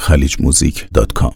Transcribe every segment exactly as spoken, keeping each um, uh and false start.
خلیج موزیک دات کام.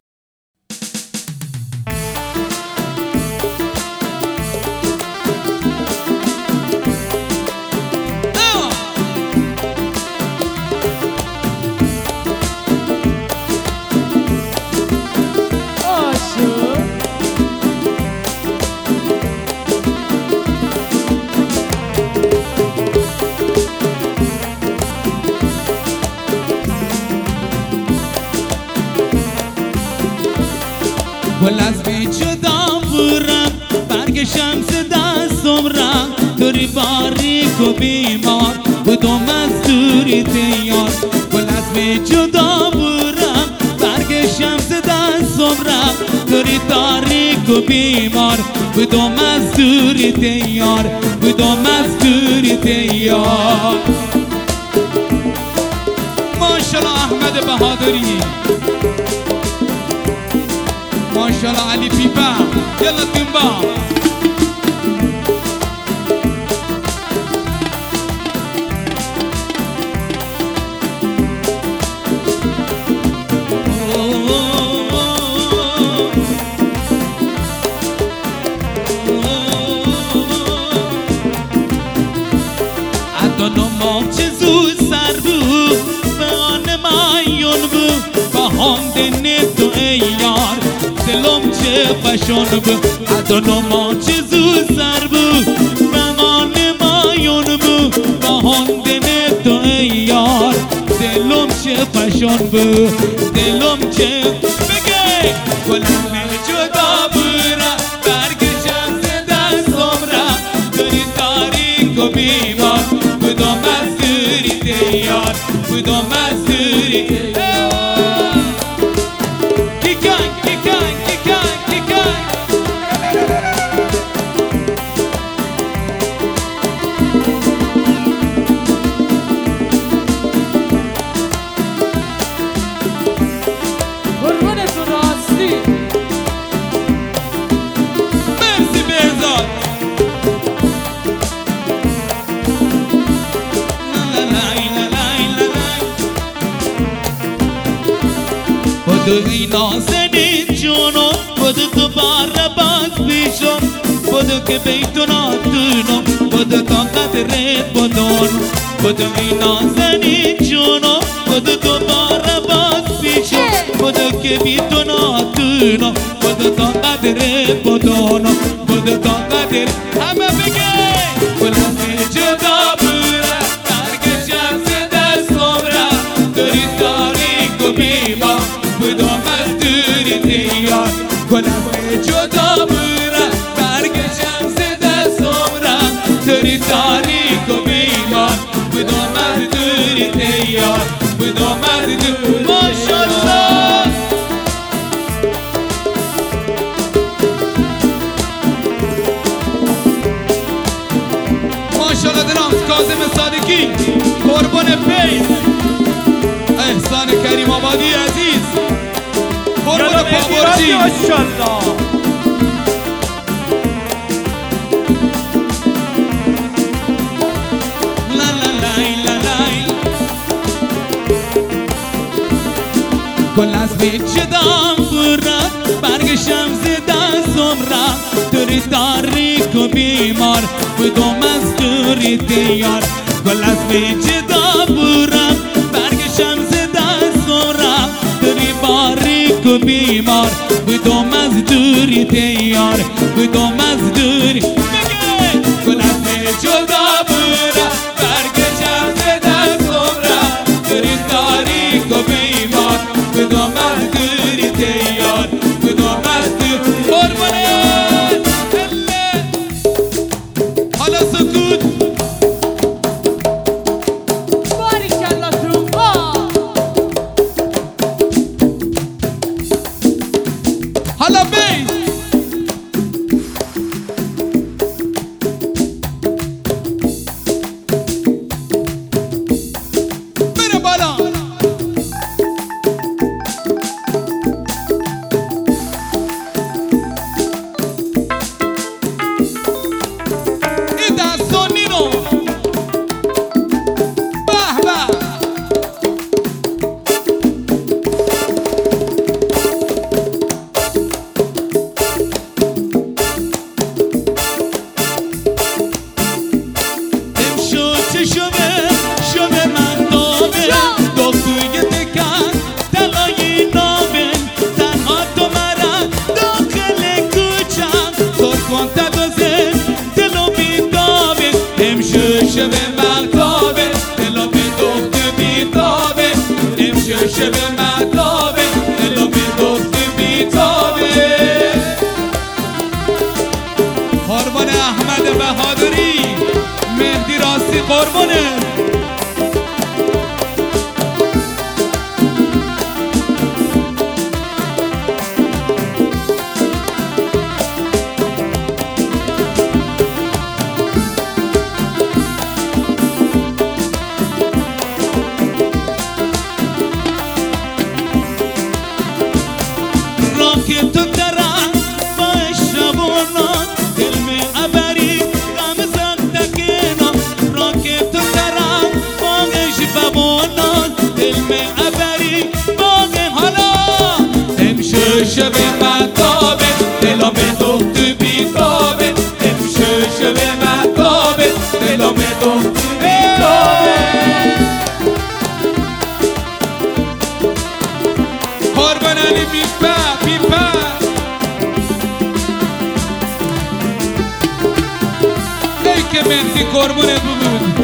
گل از بی جدا برم برگ شمس دستم رم دوری باریک و بیمار بودم از دوری دیار. گل از بی جدا برم برگ شمس دستم رم دوری تاریک و بیمار بودم از دوری دیار بودم از دوری دیار. ماشاءالله احمد بهادری، ماشاءالله علی پیپا، یلا تیمبا. ادانو مام چه زود سر بود به آن مایون بود با هم دنه تو ای یار دلم چه خشون بود. ادانو مام چه زود سر بود به آن مایون بود با هم دنه تو ای یار دلم چه خشون بود دلم چه بگه. گلم جدا برم برگ شمس دستم رم دوری تاریک و بیمار بودم از دوری دیار بودم از دوری دیار. کیکن کیکن کیکن کیکن قربونتون راستی. مرسی بهزاد. بدو ای نازنین جونم بدو تو بار باز بیشم بدو که بیتون آتونم بدو تا قدرت بدون. بدو ای نازنین جونم بدو تو بار باز بیشم بدو که بیتون آتونم بدو تا قدرت بدون بدو تا قدر همه بگه. گلم جدا برم برگ شمس دستم رم دوری تاریک و بیمار بودم از دوری دیار. گلم جدا برم برگ شمس دستم رم دوری تاریک و بیمار بودم از دوری دیار بودم از دوری. ماشاءالله ماشاءالله درامز کاظم صادقی قربان فیض احسان کریم آبادی عزیز قربان پاورجی. ماشاءالله لا لا لای لا لای. گل از بی جدا برم برگ شمس دستم رم دوری تاریک و بیمار بودم از دوری دیار. گل از بی جدا برم برگ شمس دستم رم دوری باریک و بیمار بودم از دوری دیار بودم از دوری بگه. گل از بی جدا برم برگ شمس دستم رم دوری تاریک و بیمار بودم از دوری دیار بودم از دوری. قربانت حالا سکوت. باریکالله ترومبا. حالا بیس بره بالا. این دستانی رو به به مهدی قربونه که تو درم با شبونا دل می ابری غم زندگینا را که تو درم با شبونا دل می ابری باغ حالا امشه شب مطابه دلم دو تو بیتابه امشه شب مطابه دلم دو تو بیتابه قربان علی بیپا بیپا ای که مهدی قربونت بود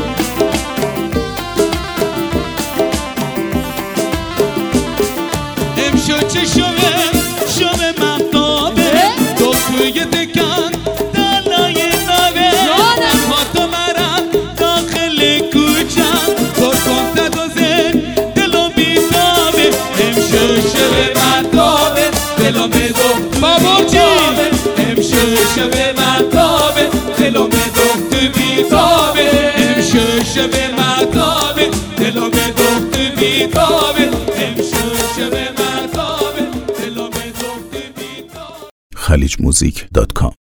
امشو چه شوه شوه مطابه تو توی دکان دلای نوه اما تو مرم داخل کوچه تو کنت و زن دلو بیتابه امشو شوه مطابه دلو میدو بابوچی امشو شوه مطابه دلو میدو تو بیتابه امشو شوه مطابه دلو میدو تو بیتابه امشو شوه مطابه دلو میدو تو بیتابه خلیج موزیک دات کام